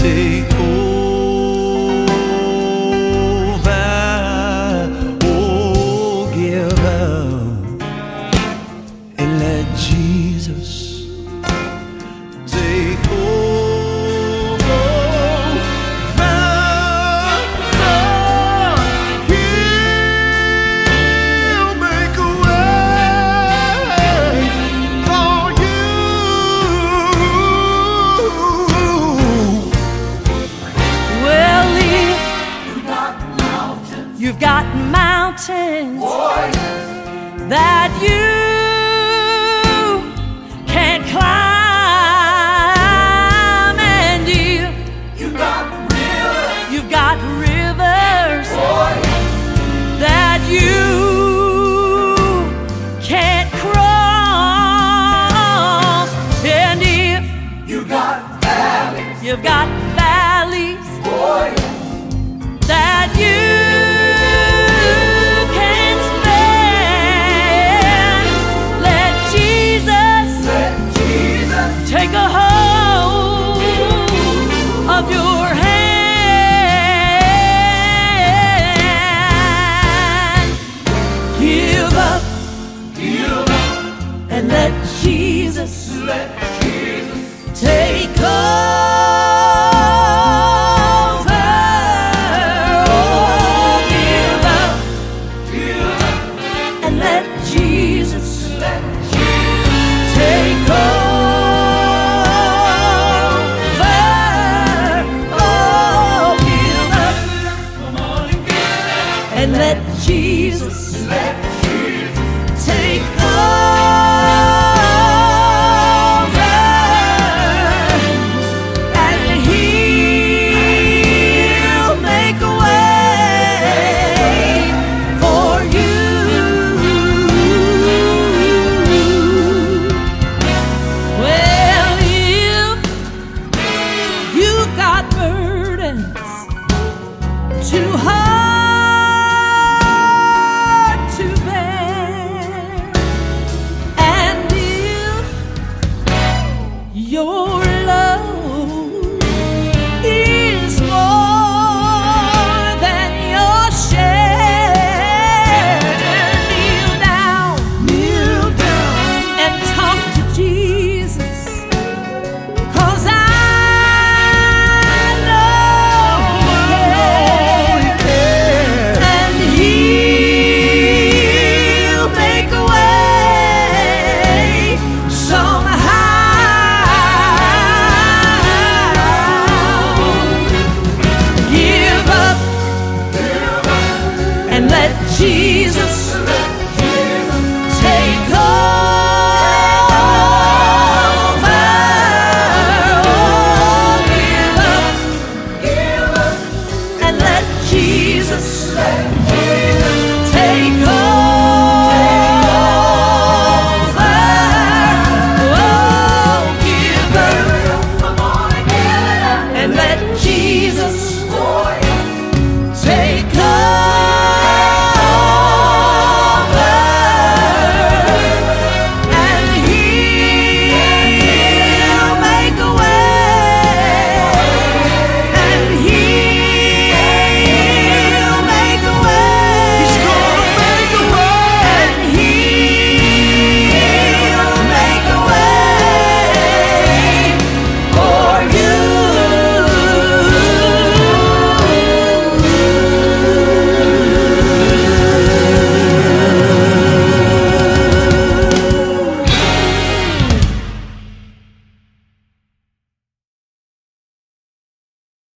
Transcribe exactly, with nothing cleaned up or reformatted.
take over, oh, give up and let Jesus take over. He'll make a way for you. Well, if you've got mountains, you've got mountains that you can't climb, and if You got rivers, you've got rivers boy. that you can't cross, and if You got valleys, you've got